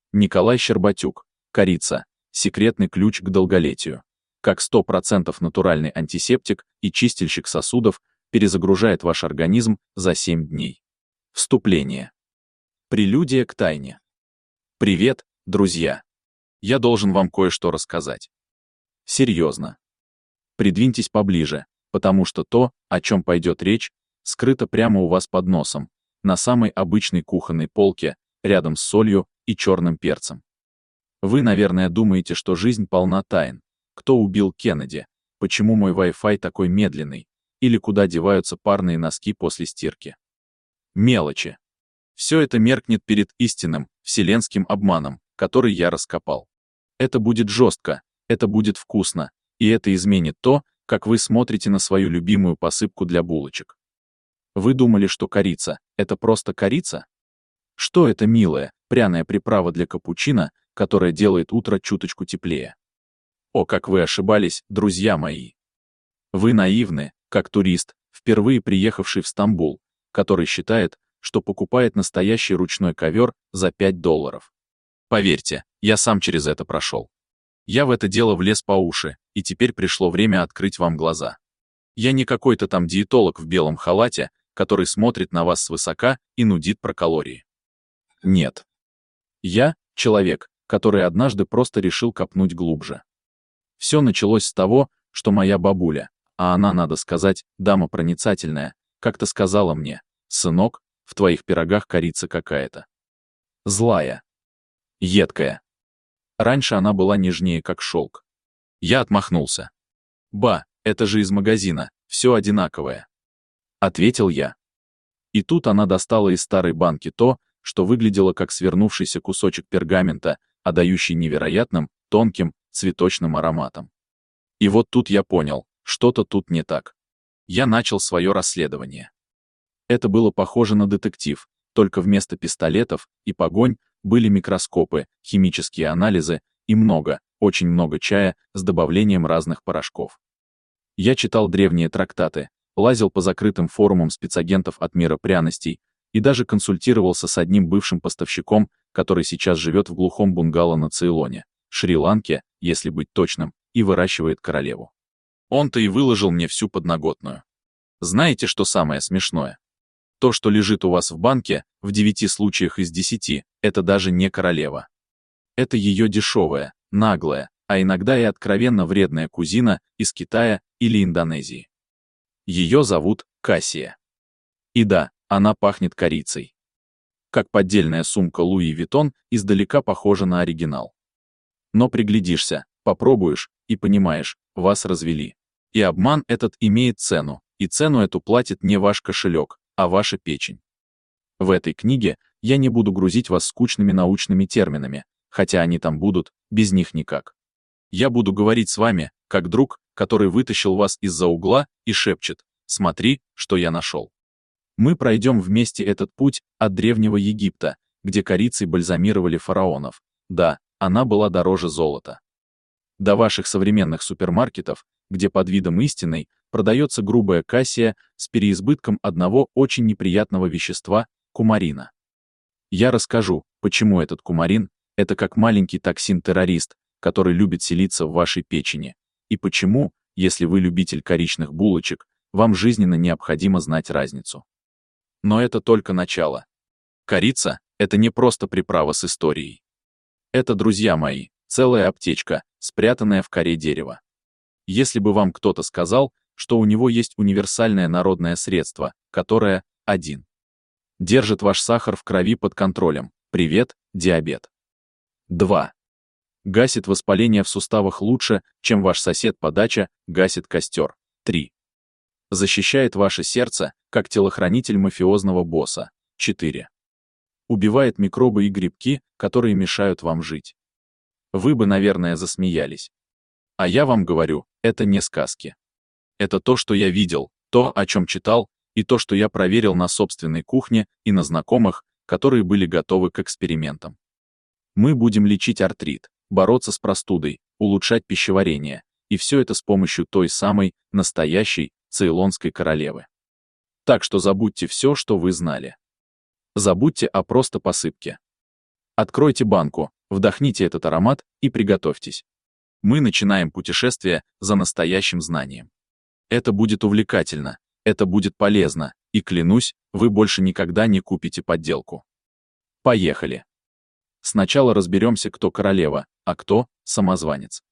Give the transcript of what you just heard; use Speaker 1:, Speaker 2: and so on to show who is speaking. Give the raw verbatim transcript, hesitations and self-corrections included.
Speaker 1: Николай Щербатюк. Корица. Секретный ключ к долголетию. Как сто процентов натуральный антисептик и чистильщик сосудов перезагружает ваш организм за семь дней. Вступление. Прелюдия к тайне. Привет, друзья. Я должен вам кое-что рассказать. Серьезно. Придвиньтесь поближе, потому что то, о чем пойдет речь, скрыто прямо у вас под носом, на самой обычной кухонной полке, рядом с солью и черным перцем. Вы, наверное, думаете, что жизнь полна тайн. Кто убил Кеннеди? Почему мой Wi-Fi такой медленный? Или куда деваются парные носки после стирки? Мелочи. Все это меркнет перед истинным, вселенским обманом, который я раскопал. Это будет жестко, это будет вкусно, и это изменит то, как вы смотрите на свою любимую посыпку для булочек. Вы думали, что корица — это просто корица? Что это милая, пряная приправа для капучино, которая делает утро чуточку теплее? О, как вы ошибались, друзья мои! Вы наивны, как турист, впервые приехавший в Стамбул, который считает, что покупает настоящий ручной ковер за пять долларов. Поверьте, я сам через это прошел. Я в это дело влез по уши, и теперь пришло время открыть вам глаза. Я не какой-то там диетолог в белом халате, который смотрит на вас свысока и нудит про калории. Нет. Я — человек, который однажды просто решил копнуть глубже. Все началось с того, что моя бабуля, а она, надо сказать, дама проницательная, как-то сказала мне: «Сынок, в твоих пирогах корица какая-то. Злая. Едкая». Раньше она была нежнее, как шелк. Я отмахнулся. «Ба, это же из магазина, все одинаковое», — ответил я. И тут она достала из старой банки то, что выглядело как свернувшийся кусочек пергамента, отдающий невероятным, тонким, цветочным ароматом. И вот тут я понял, что-то тут не так. Я начал свое расследование. Это было похоже на детектив, только вместо пистолетов и погонь были микроскопы, химические анализы и много, очень много чая с добавлением разных порошков. Я читал древние трактаты, лазил по закрытым форумам спецагентов от мира пряностей и даже консультировался с одним бывшим поставщиком, который сейчас живет в глухом бунгало на Цейлоне, Шри-Ланке, если быть точным, и выращивает королеву. Он-то и выложил мне всю подноготную. Знаете, что самое смешное? То, что лежит у вас в банке, в девяти случаях из десяти, это даже не королева. Это ее дешевая, наглая, а иногда и откровенно вредная кузина из Китая или Индонезии. Ее зовут Кассия. И да, она пахнет корицей. Как поддельная сумка Луи Виттон издалека похожа на оригинал. Но приглядишься, попробуешь и понимаешь, вас развели. И обман этот имеет цену, и цену эту платит не ваш кошелек, а ваша печень. В этой книге я не буду грузить вас скучными научными терминами, хотя они там будут, без них никак. Я буду говорить с вами, как друг, который вытащил вас из-за угла и шепчет: «Смотри, что я нашел». Мы пройдем вместе этот путь от Древнего Египта, где корицей бальзамировали фараонов. Да, она была дороже золота. До ваших современных супермаркетов, где под видом истинной продается грубая кассия с переизбытком одного очень неприятного вещества — кумарина. Я расскажу, почему этот кумарин — это как маленький токсин-террорист, который любит селиться в вашей печени, и почему, если вы любитель коричных булочек, вам жизненно необходимо знать разницу. Но это только начало. Корица — это не просто приправа с историей. Это, друзья мои, целая аптечка, спрятанная в коре дерева. Если бы вам кто-то сказал, что у него есть универсальное народное средство, которое, один, держит ваш сахар в крови под контролем, привет, диабет. два. Гасит воспаление в суставах лучше, чем ваш сосед по даче гасит костер. три. Защищает ваше сердце, как телохранитель мафиозного босса. четыре. Убивает микробы и грибки, которые мешают вам жить. Вы бы, наверное, засмеялись. А я вам говорю, это не сказки. Это то, что я видел, то, о чем читал, и то, что я проверил на собственной кухне и на знакомых, которые были готовы к экспериментам. Мы будем лечить артрит, бороться с простудой, улучшать пищеварение, и все это с помощью той самой, настоящей, цейлонской королевы. Так что забудьте все, что вы знали. Забудьте о просто посыпке. Откройте банку, Вдохните этот аромат и приготовьтесь. Мы начинаем путешествие за настоящим знанием. Это будет увлекательно, это будет полезно, и клянусь, вы больше никогда не купите подделку. Поехали. Сначала разберемся, кто королева, а кто самозванец.